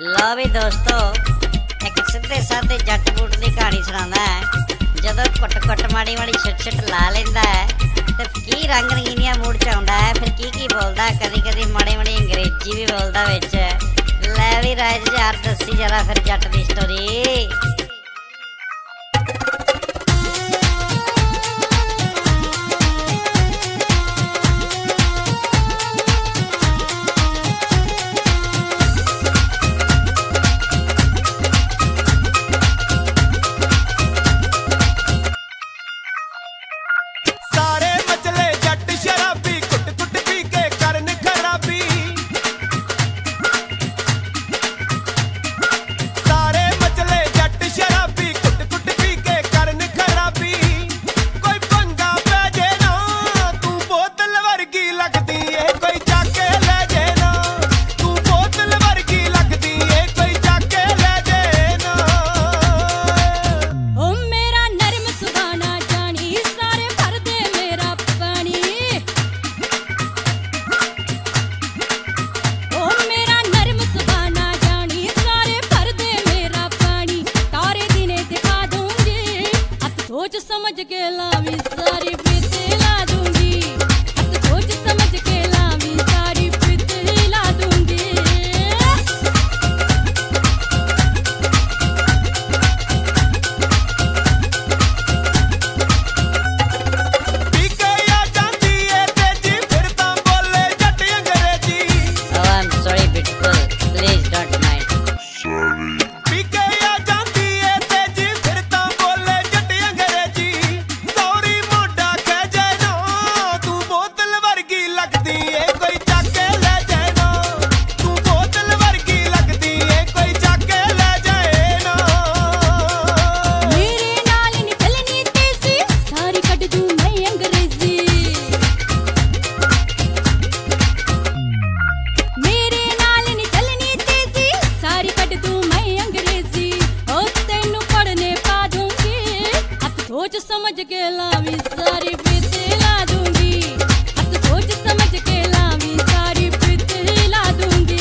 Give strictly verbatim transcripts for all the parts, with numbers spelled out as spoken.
लो भी दोस्तों, एक सीधे साधे जट बूट की कहानी सुनाना है। जदों कुट कुट माड़ी माड़ी छिट छिट ला लेंदा है तो की रंग रंगीनिया मूड च आउंदा है। फिर की की बोलदा, कदी कदी माड़ी माड़ी अंग्रेजी भी बोलदा विच। लै भी राज यार दसी जरा फिर जट दी स्टोरी। सोच समझ के लावी सारी प्रीति ला दूंगी। सोच समझ के लावी सारी प्रीति ला दूंगी। Oh, I'm sorry, beautiful. Please don't mind. Sorry. सोच समझ के लावी सारी प्रीति ला दूंगी। सोच समझ के लावी सारी प्रीति ला दूंगी।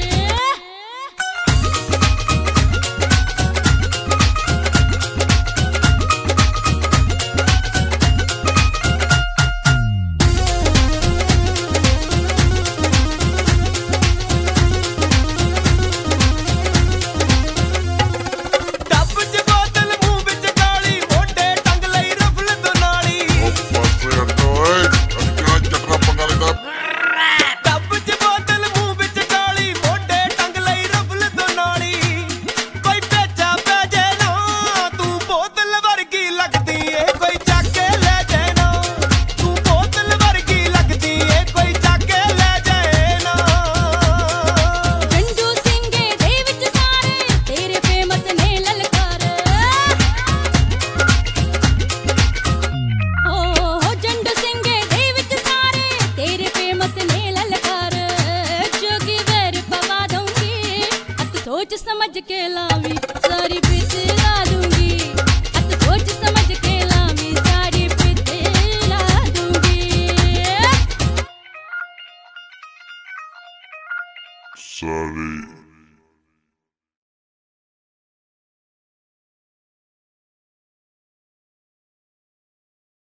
सोच समझ के लावी सारी प्रीति ला दूंगी। सोच समझ के लावी सारी प्रीति ला दूंगी। Sorry.